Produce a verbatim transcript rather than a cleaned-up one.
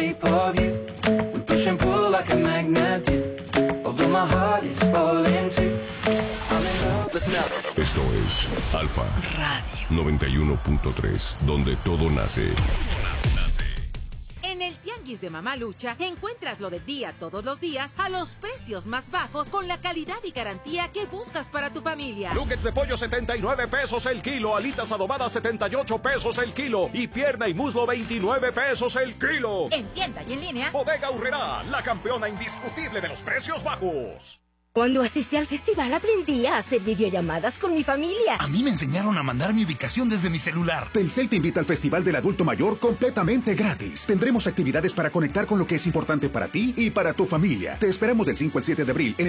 shape of you. We push and pull like a magnet do. Although my heart is falling too. I'm in love. Listen up. Esto es Alfa Radio noventa y uno punto tres, donde todo nace. En el Tianguis de Mamalucha encuentras lo del día todos los días a los precios más bajos con la calidad y garantía que buscas para tu familia. Nuggets de pollo setenta y nueve pesos el kilo, alitas adobadas setenta y ocho pesos el kilo y pierna y muslo veintinueve pesos el kilo. En tienda y en línea. Bodega Aurrerá, la campeona indiscutible de los precios bajos. Cuando asistí al festival aprendí a hacer videollamadas con mi familia. A mí me enseñaron a mandar mi ubicación desde mi celular. Telcel te invita al Festival del Adulto Mayor completamente gratis. Tendremos actividades para conectar con lo que es importante para ti y para tu familia. Te esperamos del cinco al siete de abril en